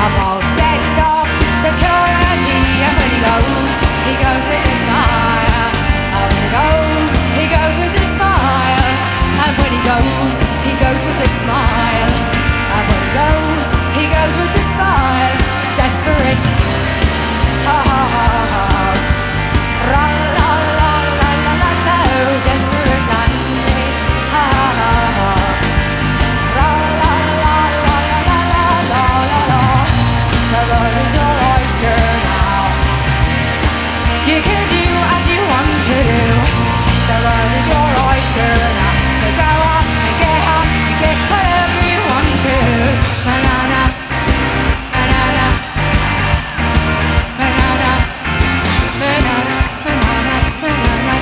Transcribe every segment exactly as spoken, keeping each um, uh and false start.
A false sense of security. And when he goes, he goes with a smile. And when he goes, he goes with a smile. And when he goes, he goes with a smile. And when he goes, he goes with a smile. Desperate. Ha ha ha ha. Ra la la la la la la. Desperate Andy. Ha ha ha ha. Ra la la la la la la la la la. The world is your oyster now. You can do as you want to do. The world is your oyster now. So go on and get hot and get whatever you want to. Banana, banana, banana, banana, banana, banana.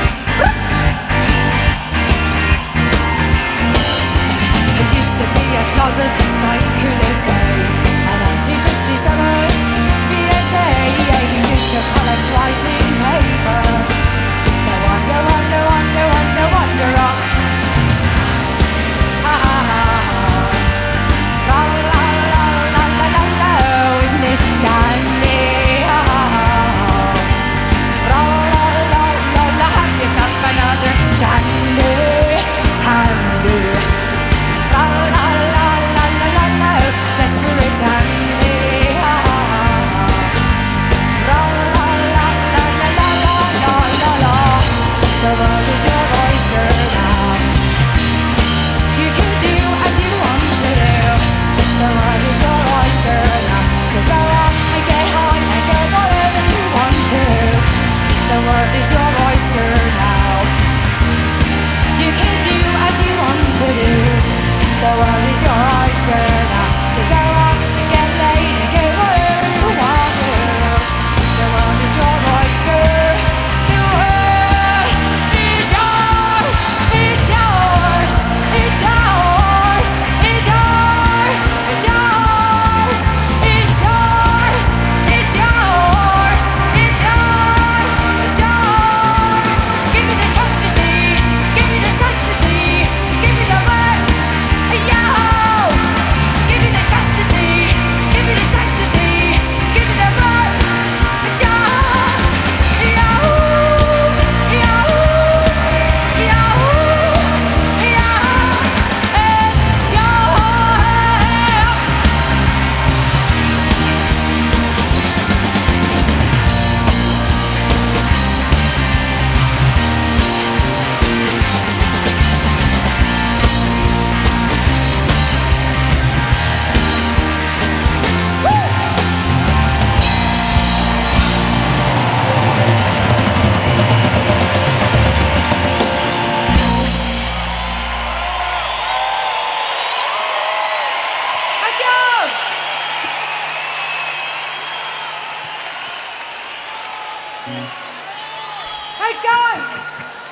It used to be a closet, like could they say, a nineteen fifty-seven V S A. You used to collect writing paper. No wonder, wonder, wonder, wonder, wonder up. Ha ha ha ha. La la la la la la la. Isn't it dandy? Ha ha ha ha. La la la la la. Have yourself another chandy, handy. La la la la la la la. Desperate handy. Ha ha ha. La la la la la la la la la. The world is your oyster now. You can do as you want to do. The world is your oyster now. So go out and get high and get whatever you want to. The world is your oyster now. You can do as you want to do. The world is your oyster now. So go out and get laid and get whatever you want to. The world is your oyster. The world is yours. It's yours. It's yours. It's yours. It's yours. It's yours. It's yours. It's yours. It's yours. Give me the chastity. Give me the sanctity. Give me the word. Yahoo! Give me the chastity. Give me the sanctity. Give me the word. Yahoo! Yahoo! Yahoo! Yahoo! Yahoo! It's Yahoo! Thank you! Thanks, guys!